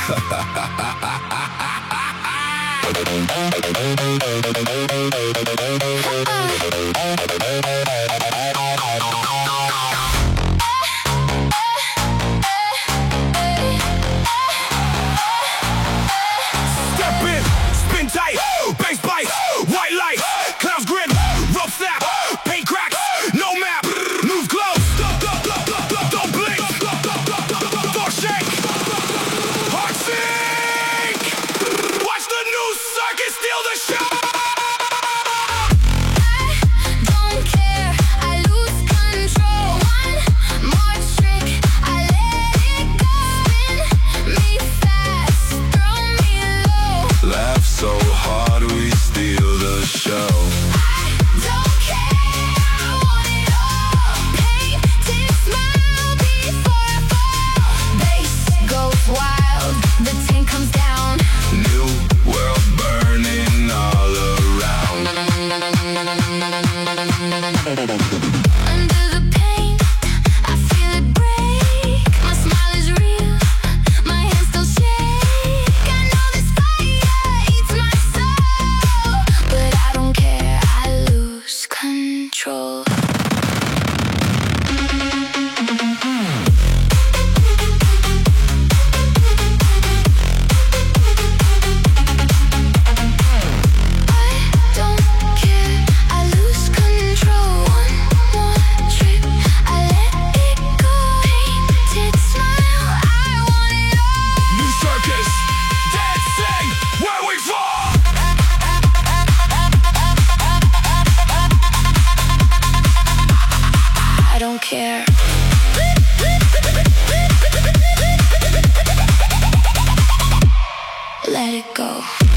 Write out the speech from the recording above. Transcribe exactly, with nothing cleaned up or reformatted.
Step in, spin tight, bass bite, white light, clouds grin, rough snap, paint cracks, no map, move close, don't blink, door shake, heart sink, watch the new circus steal the show. So hard we steal the show. I don't care, I want it all. Painted smile before I fall. Bass goes wild, the tank comes down. New world burning all around. Under the paint, I feel it break. My smile is real, my hands still shake. I know this fire eats my soul, but I don't care, I lose control. I don't care, I lose control. One more trip, I let it go. Painted smile, I want it all. New circus, dancing where we fall. I don't care. Let it go.